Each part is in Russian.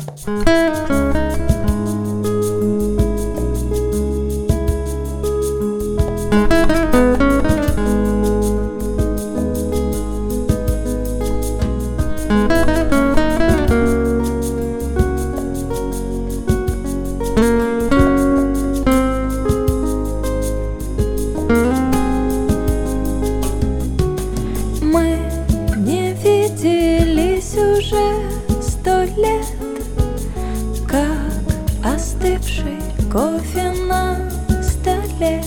Мы не виделись уже 100 лет, как остывший кофе на столе.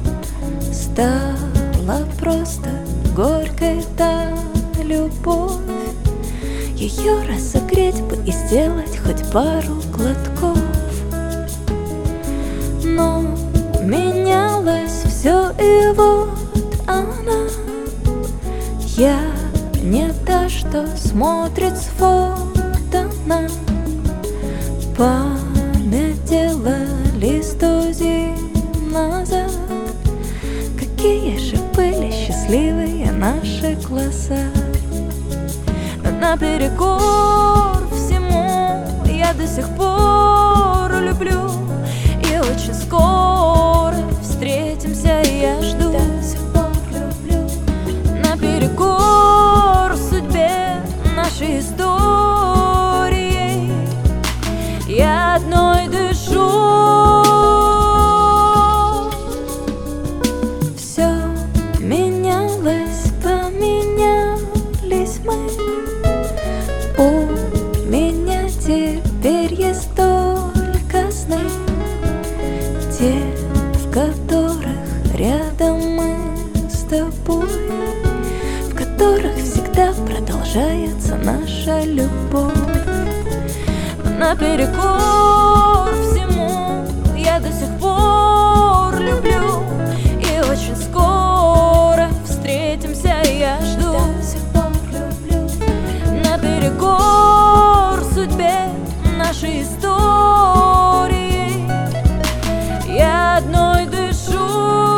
Стала просто горькой та любовь. Ее разогреть бы и сделать хоть пару глотков. Но менялось все, и вот она. Я не та, что смотрит с фото на память, делали 100 зим назад. Какие же были счастливые наши глаза. Но наперекор всему я до сих пор люблю. И очень скоро встретимся, я жду. Наперекор судьбе нашей истории я одной дышу. Все менялось, поменялись мы. У меня теперь есть только сны, те, в которых рядом мы с тобой, в которых всегда продолжается наша любовь. Наперекор всему я до сих пор люблю. И очень скоро встретимся, я жду. Наперекор судьбе нашей истории я одной дышу.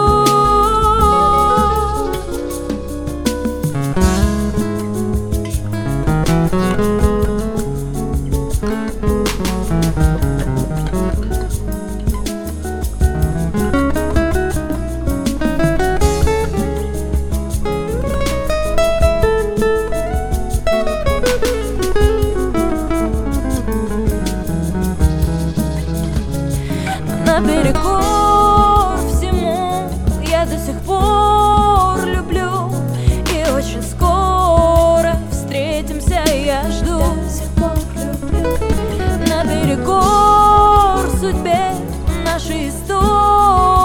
Наперекор всему я до сих пор люблю. И очень скоро встретимся, я жду. Наперекор судьбе нашей истории